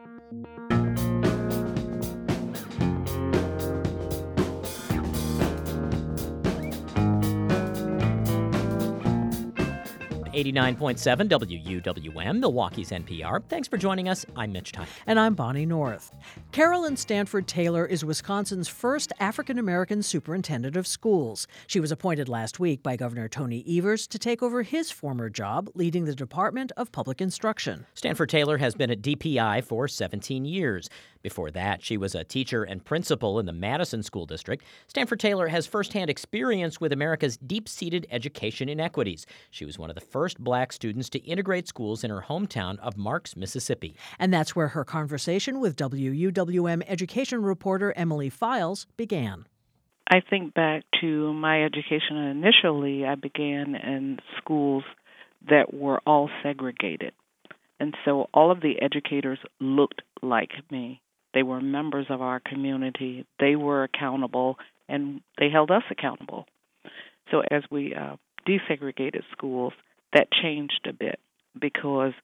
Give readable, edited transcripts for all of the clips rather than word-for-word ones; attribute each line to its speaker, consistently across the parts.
Speaker 1: .7 WUWM, Milwaukee's NPR. Thanks for joining us. I'm Mitch Tyke.
Speaker 2: And I'm Bonnie North. Carolyn Stanford Taylor is Wisconsin's first African-American superintendent of schools. She was appointed last week by Governor Tony Evers to take over his former job leading the Department of Public Instruction.
Speaker 1: Stanford Taylor has been at DPI for 17 years. Before that, she was a teacher and principal in the Madison School District. Stanford Taylor has firsthand experience with America's deep-seated education inequities. She was one of the first black students to integrate schools in her hometown of Marks, Mississippi.
Speaker 2: And that's where her conversation with WUWM education reporter Emily Files began.
Speaker 3: I think back to my education. Initially, I began in schools that were all segregated. And so all of the educators looked like me. They were members of our community. They were accountable, and they held us accountable. So as we desegregated schools, that changed a bit because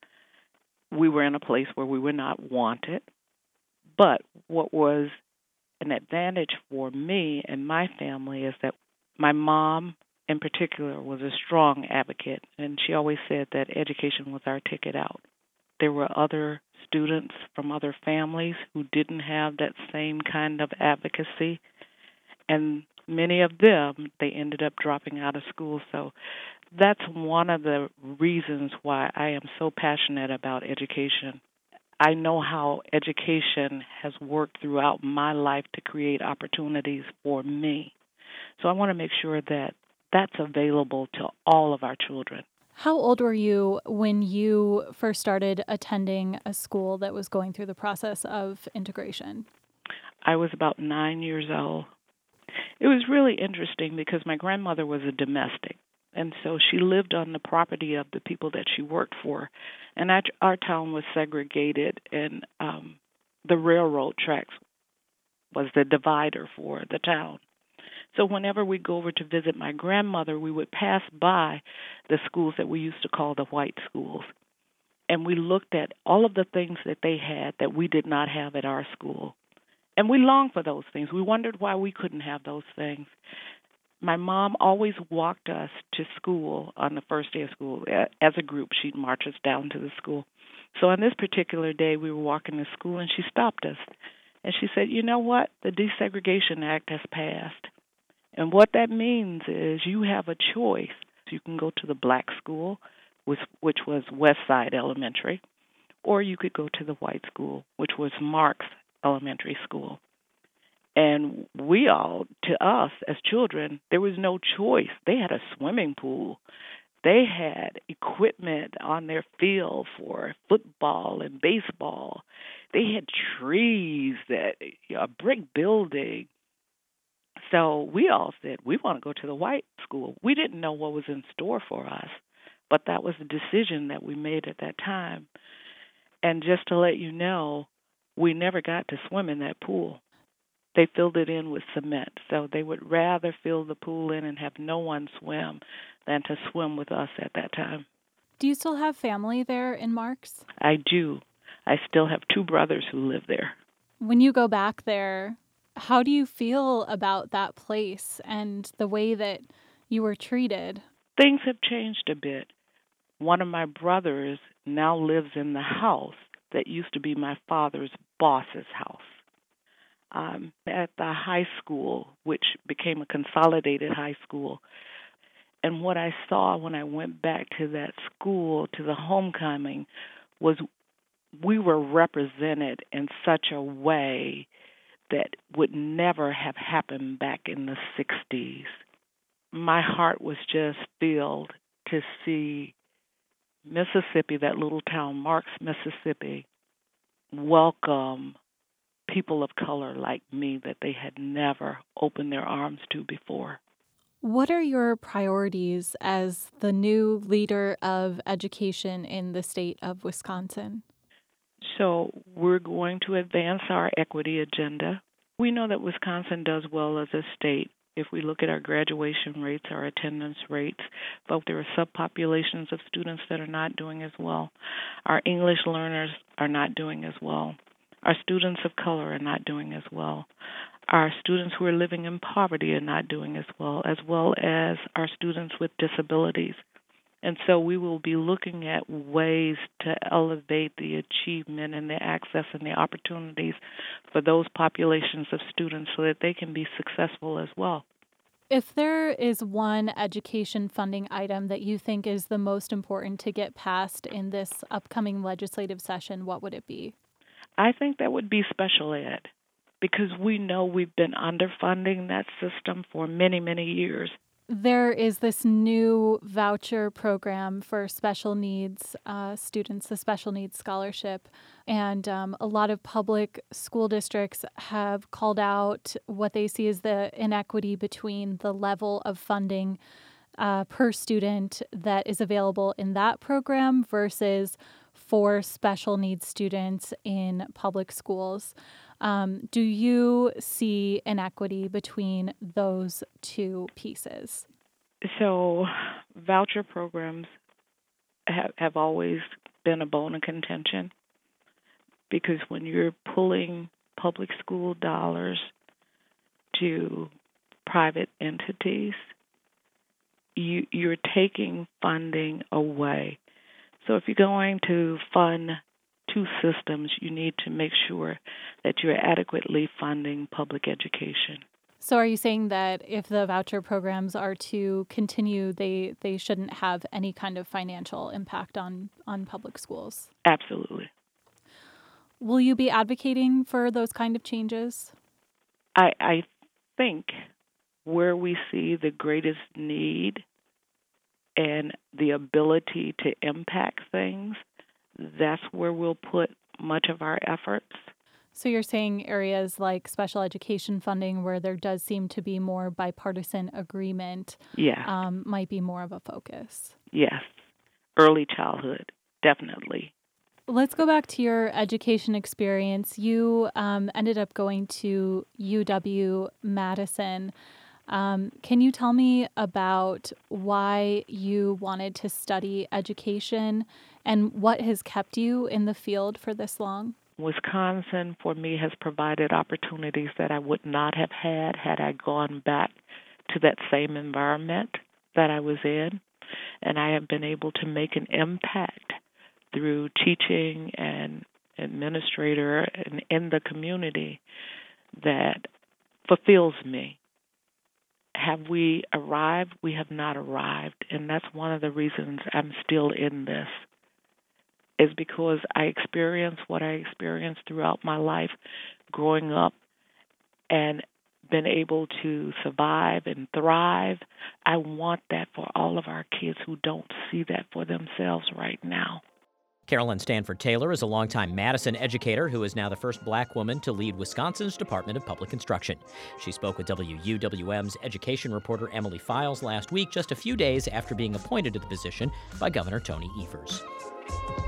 Speaker 3: we were in a place where we were not wanted. But what was an advantage for me and my family is that my mom, in particular, was a strong advocate, and she always said that education was our ticket out. There were other students from other families who didn't have that same kind of advocacy, and many of them, they ended up dropping out of school. So that's one of the reasons why I am so passionate about education. I know how education has worked throughout my life to create opportunities for me. So I want to make sure that that's available to all of our children.
Speaker 4: How old were you when you first started attending a school that was going through the process of integration?
Speaker 3: I was about 9 years old. It was really interesting because my grandmother was a domestic, and so she lived on the property of the people that she worked for. And our town was segregated, and the railroad tracks was the divider for the town. So whenever we go over to visit my grandmother, we would pass by the schools that we used to call the white schools. And we looked at all of the things that they had that we did not have at our school. And we longed for those things. We wondered why we couldn't have those things. My mom always walked us to school on the first day of school. As a group, she'd march us down to the school. So on this particular day, we were walking to school, and she stopped us. And she said, "You know what? The Desegregation Act has passed. And what that means is you have a choice. You can go to the black school, which was Westside Elementary, or you could go to the white school, which was Marks Elementary School." And to us as children, there was no choice. They had a swimming pool. They had equipment on their field for football and baseball. They had trees, a brick building. So we all said, we want to go to the white school. We didn't know what was in store for us, but that was the decision that we made at that time. And just to let you know, we never got to swim in that pool. They filled it in with cement, so they would rather fill the pool in and have no one swim than to swim with us at that time.
Speaker 4: Do you still have family there in Marks?
Speaker 3: I do. I still have 2 brothers who live there.
Speaker 4: When you go back there, how do you feel about that place and the way that you were treated?
Speaker 3: Things have changed a bit. One of my brothers now lives in the house that used to be my father's boss's house. At the high school, which became a consolidated high school. And what I saw when I went back to that school, to the homecoming, was we were represented in such a way that would never have happened back in the 60s. My heart was just filled to see Mississippi, that little town, Marks, Mississippi, welcome people of color like me that they had never opened their arms to before.
Speaker 4: What are your priorities as the new leader of education in the state of Wisconsin?
Speaker 3: So we're going to advance our equity agenda. We know that Wisconsin does well as a state If we look at our graduation rates, our attendance rates, but there are subpopulations of students that are not doing as well. Our English learners are not doing as well. Our students of color are not doing as well. Our students who are living in poverty are not doing as well as our students with disabilities. And so we will be looking at ways to elevate the achievement and the access and the opportunities for those populations of students so that they can be successful as well.
Speaker 4: If there is one education funding item that you think is the most important to get passed in this upcoming legislative session, what would it be?
Speaker 3: I think that would be special ed, because we know we've been underfunding that system for many, many years.
Speaker 4: There is this new voucher program for special needs students, the Special Needs Scholarship, and a lot of public school districts have called out what they see as the inequity between the level of funding per student that is available in that program versus for special needs students in public schools. Do you see inequity between those two pieces?
Speaker 3: So voucher programs have always been a bone of contention, because when you're pulling public school dollars to private entities, you're taking funding away. So if you're going to fund two systems, you need to make sure that you're adequately funding public education.
Speaker 4: So are you saying that if the voucher programs are to continue, they shouldn't have any kind of financial impact on public schools?
Speaker 3: Absolutely.
Speaker 4: Will you be advocating for those kind of changes?
Speaker 3: I think where we see the greatest need and the ability to impact things, that's where we'll put much of our efforts.
Speaker 4: So you're saying areas like special education funding, where there does seem to be more bipartisan agreement, might be more of a focus.
Speaker 3: Yes. Early childhood, definitely.
Speaker 4: Let's go back to your education experience. You ended up going to UW-Madison. Can you tell me about why you wanted to study education and what has kept you in the field for this long?
Speaker 3: Wisconsin, for me, has provided opportunities that I would not have had I gone back to that same environment that I was in. And I have been able to make an impact through teaching and administrator and in the community that fulfills me. Have we arrived? We have not arrived. And that's one of the reasons I'm still in this, is because I experienced what I experienced throughout my life growing up and been able to survive and thrive. I want that for all of our kids who don't see that for themselves right now.
Speaker 1: Carolyn Stanford Taylor is a longtime Madison educator who is now the first black woman to lead Wisconsin's Department of Public Instruction. She spoke with WUWM's education reporter Emily Files last week, just a few days after being appointed to the position by Governor Tony Evers.